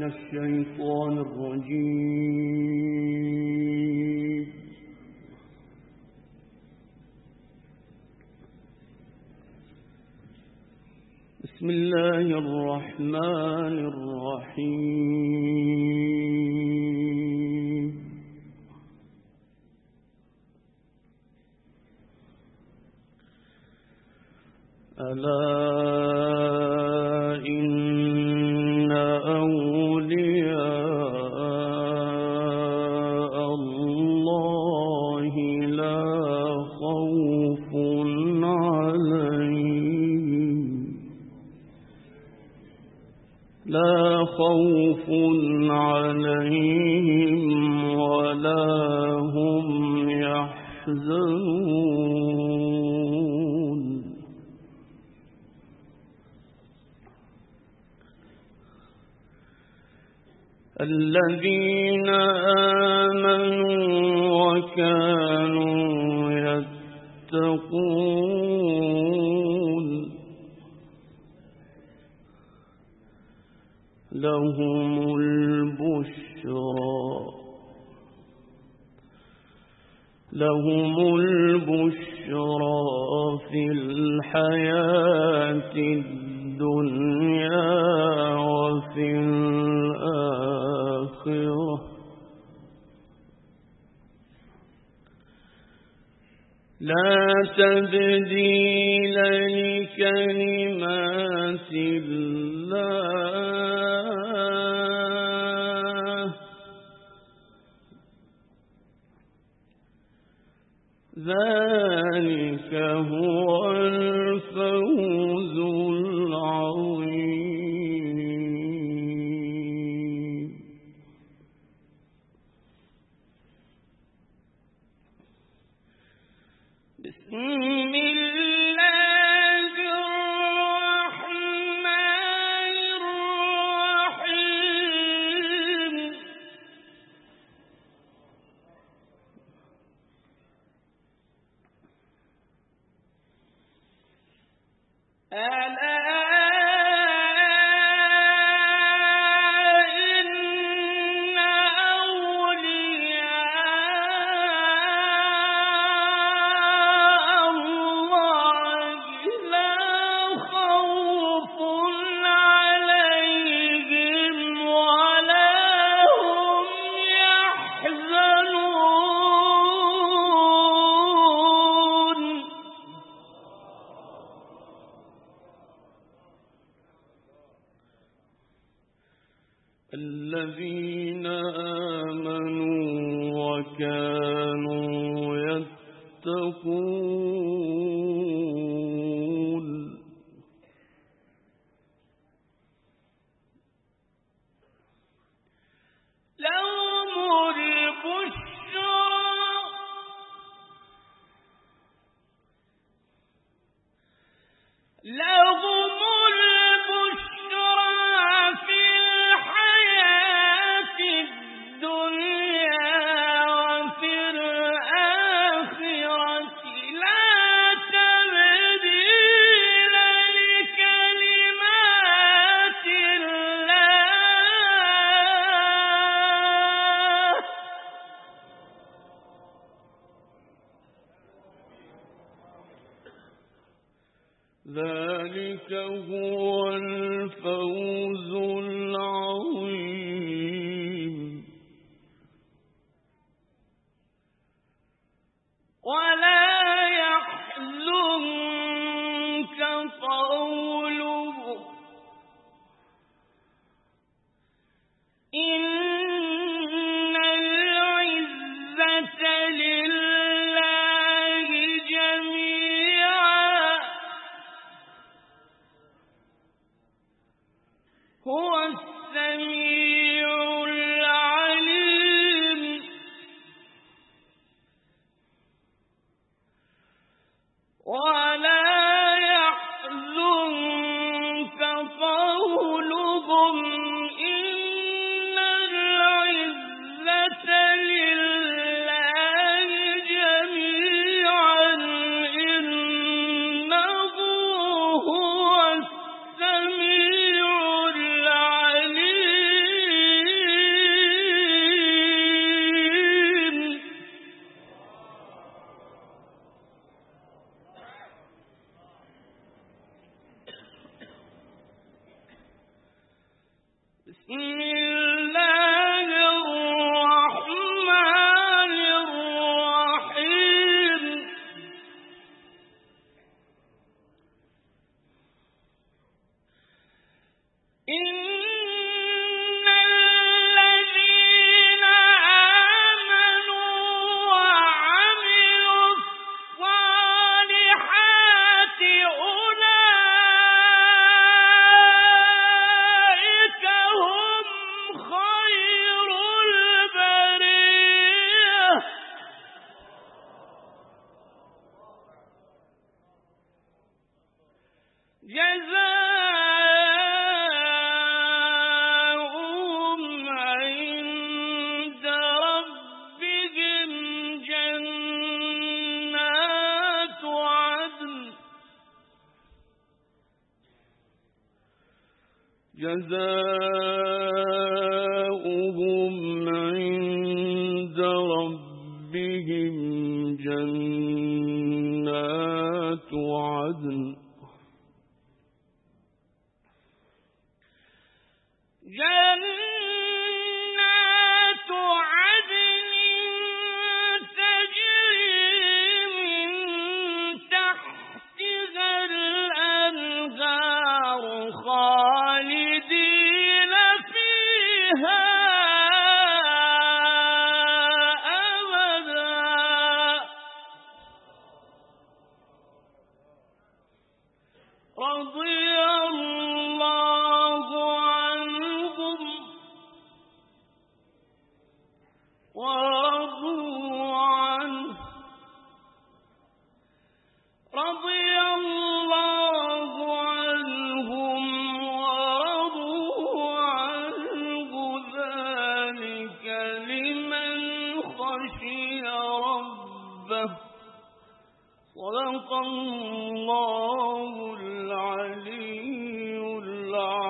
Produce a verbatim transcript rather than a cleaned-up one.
الشيطان الرجيم. بسم الله الرحمن الرحيم. ألا إن أولياء الله لا خوف عليهم لا خوف عليهم ولا هم يحزنون. الذين آمنوا وكانوا يتقون لهم البشرى لهم البشرى في الحياة الدنيا وفي الآخرة لا تبديل لكلمات الله ذلك هو الفوز العظيم. بسم الله الرحمن الرحيم. ألا إن أولياء الله لا خوف عليهم ولا هم يحزنون. الذين آمنوا وكانوا يتقون لهم البشرى لهم البشرى في الحياة الدنيا وفي الآخرة لا تبديل لكلمات الله ذلك هو الفوز العظيم. ولا يحزنك قولهم إن العزة لله جميعا هو السميع العليم. ولا يحزنك قولهم إن العزة لله جميعا إنه هو السميع العليم. بسم الله الرحمن الرحيم إن الذين آمنوا وعملوا الصالحات أولئك هم خير البرية جزاؤهم عند ربهم جنات عدن جزاؤهم عند ربهم جنات عدن جنات عدن تجري من تحتها الأنهار خالدين فيها أبدا رضي الله عنهم ورضوا عنه رضي الله عنهم ورضوا عنه ذلك لمن خشي ربه صدق الله العلي العظيم.